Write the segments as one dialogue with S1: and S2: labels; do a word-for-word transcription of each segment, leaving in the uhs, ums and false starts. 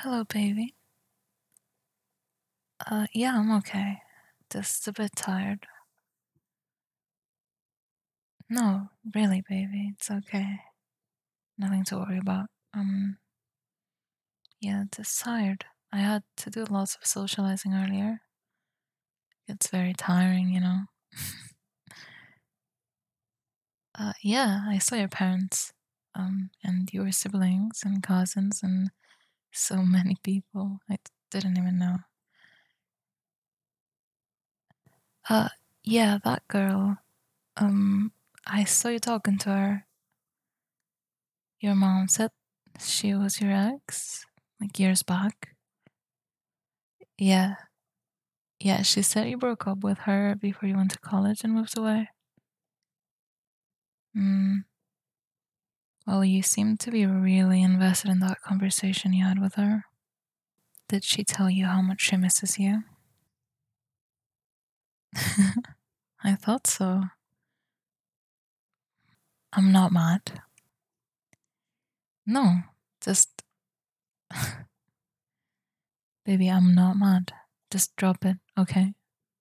S1: Hello, baby. Uh, yeah, I'm okay. Just a bit tired. No, really, baby, it's okay. Nothing to worry about. Um, yeah, just tired. I had to do lots of socializing earlier. It's very tiring, you know. uh, yeah, I saw your parents, um, and your siblings and cousins and so many people. I didn't even know. Uh, yeah, that girl. Um, I saw you talking to her. Your mom said she was your ex, like years back. Yeah, yeah, she said you broke up with her before you went to college and moved away. Mm, well, you seem to be really invested in that conversation you had with her. Did she tell you how much she misses you? I thought so. I'm not mad. No, just. Baby, I'm not mad. Just drop it, okay?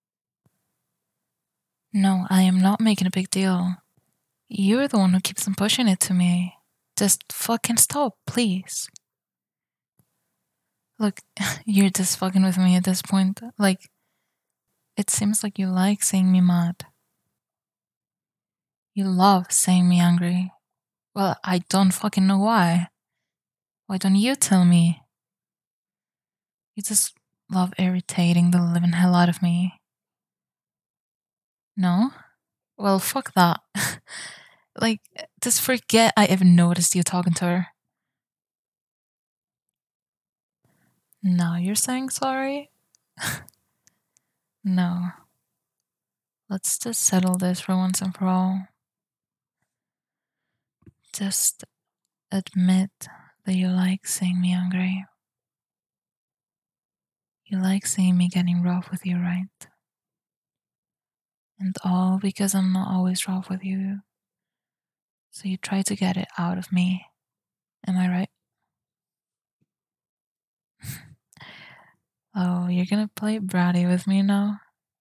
S1: No, I am not making a big deal. You're the one who keeps on pushing it to me. Just fucking stop, please. Look, you're just fucking with me at this point. Like, it seems like you like seeing me mad. You love seeing me angry. Well, I don't fucking know why. Why don't you tell me? You just love irritating the living hell out of me. No? Well, fuck that. Like, just forget I ever noticed you talking to her. Now you're saying sorry? No. Let's just settle this for once and for all. Just admit that you like seeing me angry. You like seeing me getting rough with you, right? And all because I'm not always rough with you. So you try to get it out of me. Am I right? Oh, you're gonna play bratty with me now?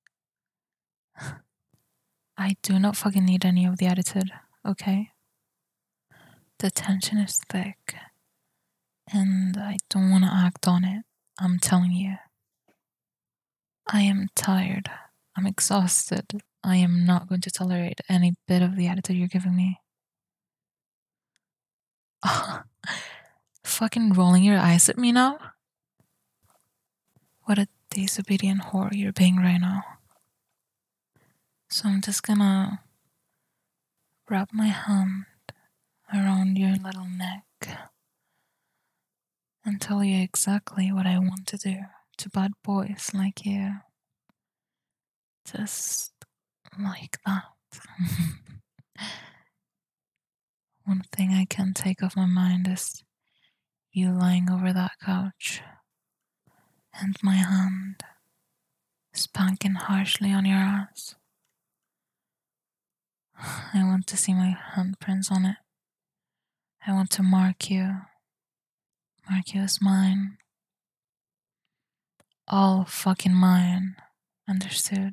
S1: I do not fucking need any of the attitude, okay? The tension is thick. And I don't wanna act on it. I'm telling you. I am tired. I'm exhausted. I am not going to tolerate any bit of the attitude you're giving me. Fucking rolling your eyes at me now? What a disobedient whore you're being right now. So I'm just gonna wrap my hand around your little neck and tell you exactly what I want to do to bad boys like you. Just like that. One thing I can't take off my mind is you lying over that couch and my hand spanking harshly on your ass. I want to see my handprints on it. I want to mark you. Mark you as mine. All fucking mine. Understood?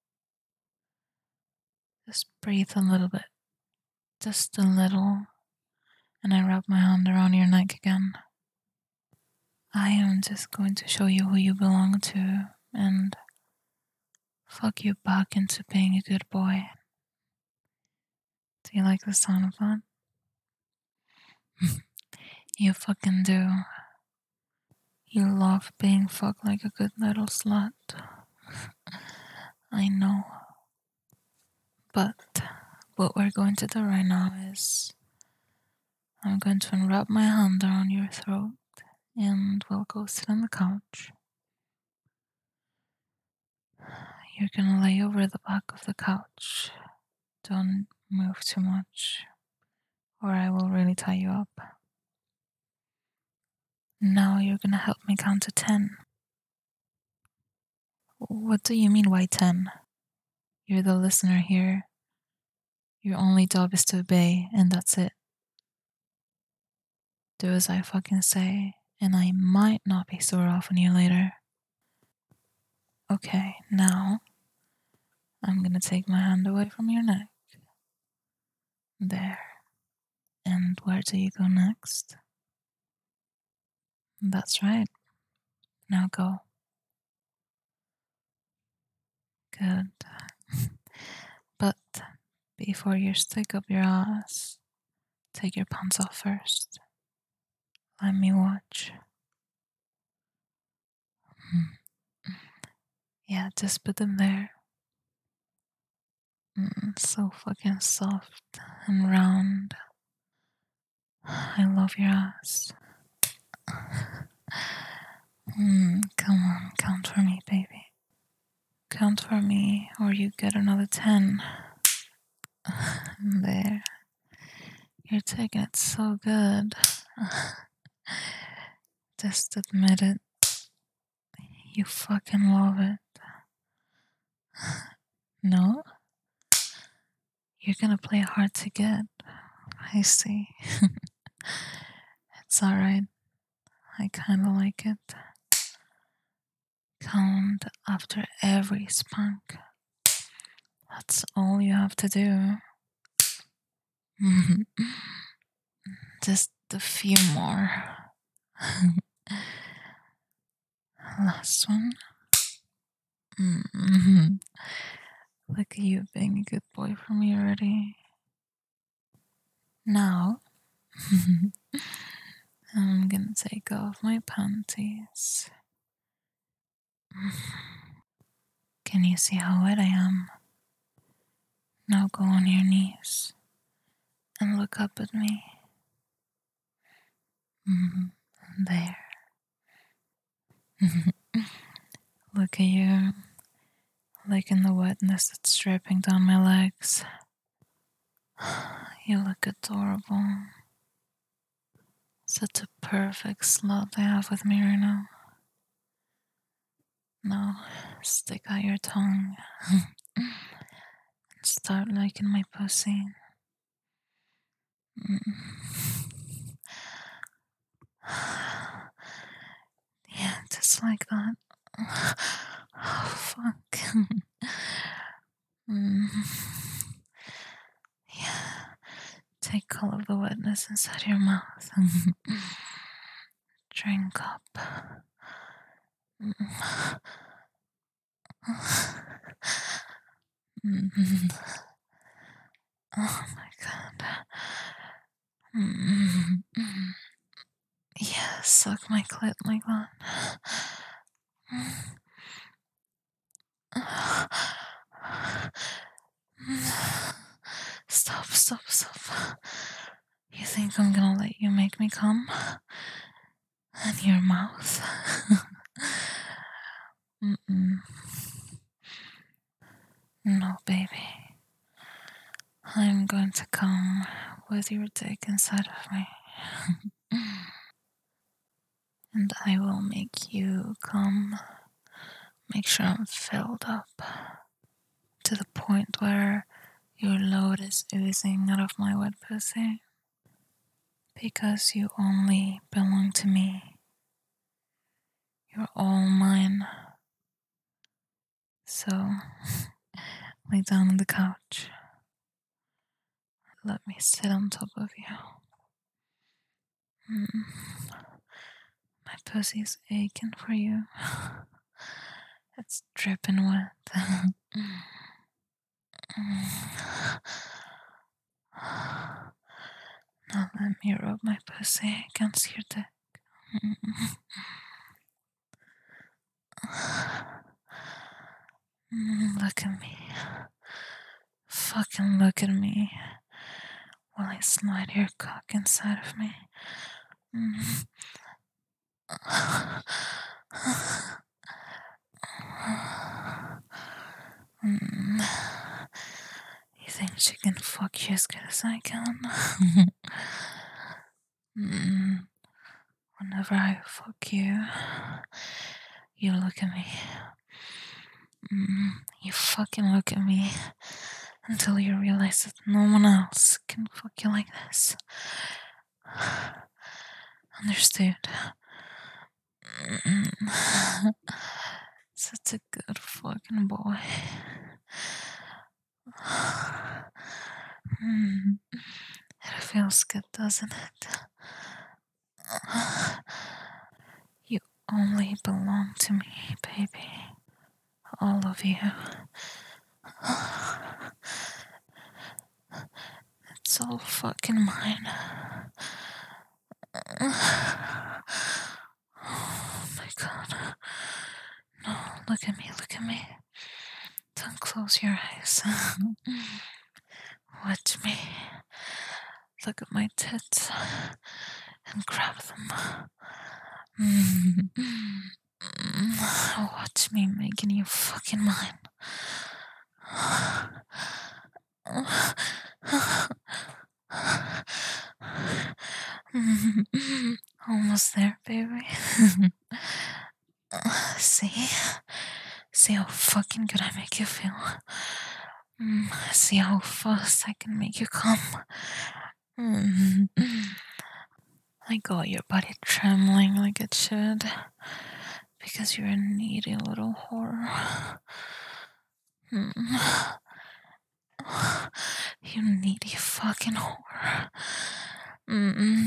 S1: Just breathe a little bit. Just a little. And I wrap my hand around your neck again. I am just going to show you who you belong to and fuck you back into being a good boy. Do you like the sound of that? You fucking do. You love being fucked like a good little slut. I know. But what we're going to do right now is I'm going to unwrap my hand around your throat and we'll go sit on the couch. You're gonna lay over the back of the couch. Don't move too much, or I will really tie you up. Now you're gonna help me count to ten. What do you mean, why ten? You're the listener here. Your only job is to obey, and that's it. Do as I fucking say, and I might not be sore off on you later. Okay, now I'm gonna take my hand away from your neck. There. And where do you go next? That's right. Now go. Good. But before you stick up your ass, take your pants off first. Let me watch. Yeah, just put them there. Mm, so fucking soft and round. I love your ass. Mm, come on, count for me, baby. Count for me, or you get another ten. There. You're taking it so good. Just admit it. You fucking love it. No? You're gonna play hard to get. I see. It's alright. I kinda like it. Count after every spank. That's all you have to do. Just a few more. Last one. Mm-hmm. Look at you being a good boy for me already. Now, I'm gonna take off my panties. Can you see how wet I am? Now go on your knees and look up at me. Mm, there. Look at you, licking the wetness that's dripping down my legs. You look adorable. Such a perfect slut I have with me right now. Now, stick out your tongue and start licking my pussy. Mm. Yeah, just like that. Oh, fuck. Mm. Yeah, take all of the wetness inside your mouth. Drink up. Mm. Mm. Oh my god. Mm. Yeah, suck my clit like that. Stop, stop, stop. You think I'm gonna let you make me come? In your mouth? Mm-mm. No, baby. I'm going to come with your dick inside of me. And I will make you come. Make sure I'm filled up to the point where your load is oozing out of my wet pussy. Because you only belong to me. You're all mine. So, lay down on the couch. Let me sit on top of you. Mm. My pussy's aching for you. It's dripping wet. Now let me rub my pussy against your dick. Mm, look at me. Fucking look at me while I slide your cock inside of me. Mm. Mm. You think she can fuck you as good as I can? Mm. Whenever I fuck you, you look at me. Mm. You fucking look at me until you realize that no one else can fuck you like this. Understood? Such a good fucking boy. Mm. It feels good, doesn't it? You only belong to me, baby. All of you. It's all fucking mine. Oh my god. No, look at me, look at me. Don't close your eyes. Watch me. Look at my tits and grab them. Watch me making you fucking mine. Almost there, baby. See? See how fucking good I make you feel? Mm, see how fast I can make you come? Mm. I got your body trembling like it should. Because you're a needy little whore. Mm. You needy fucking whore. Mm.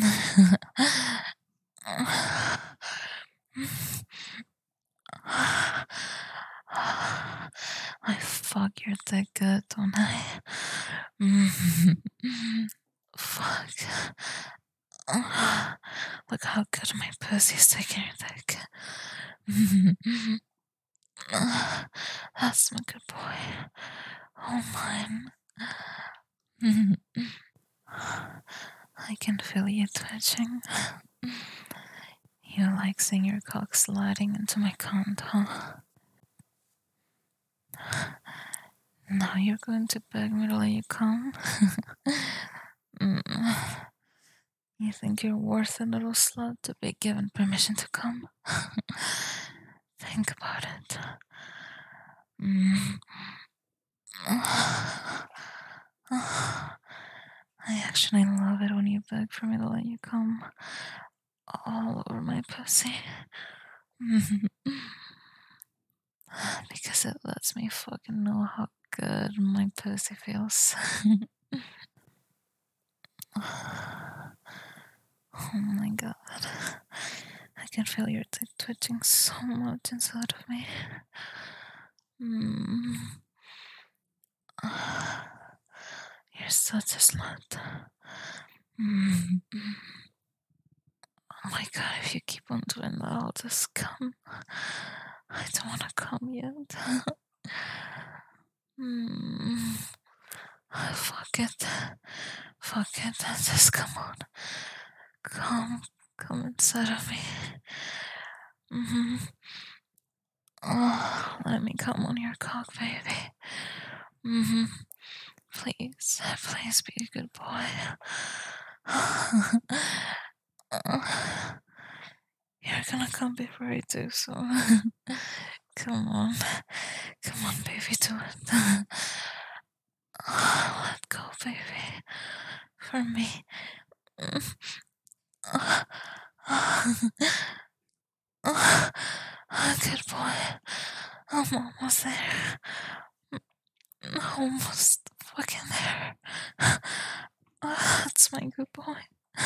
S1: I fuck your dick good, don't I? Mm. Fuck. Look how good my pussy's taking your dick. That's my good boy. Oh, mine. I can feel you twitching. You like seeing your cock sliding into my cunt, huh? Now you're going to beg me to let you come? Mm. You think you're worth a little slut to be given permission to come? Think about it. Mm. I actually love it when you beg for me to let you come all over my pussy. Because it lets me fucking know how good my pussy feels. Oh my god. I can feel your dick twitching so much inside of me. Mm. You're such a slut. Mm. Oh my god, if you keep on doing that, I'll just come. I don't wanna come yet. mm. Fuck it. Fuck it. Just come on. Come. Come inside of me. Mm-hmm. Oh, let me come on your cock, baby. Mm-hmm. Please. Please be a good boy. You're gonna come before I do so. Come on. Come on, baby, do it. Let go, baby. For me. Good boy. I'm almost there. Almost fucking there. That's my good boy.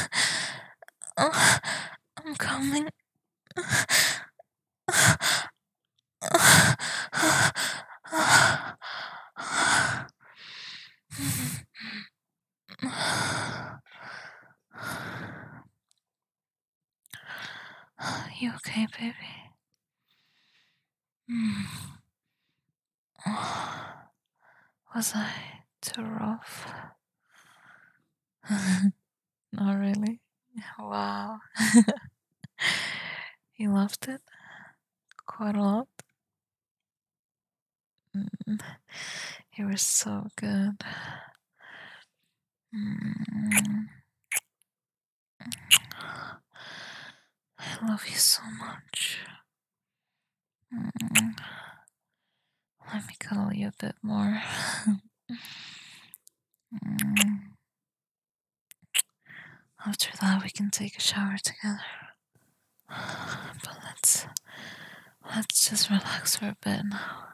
S1: I'm coming. You okay, baby? Mm. Was I too rough? Not really. Wow. You loved it? Quite a lot? Mm. You were so good. Mm. I love you so much. Mm. Let me cuddle you a bit more. mm. After that, we can take a shower together. But let's Let's just relax for a bit now.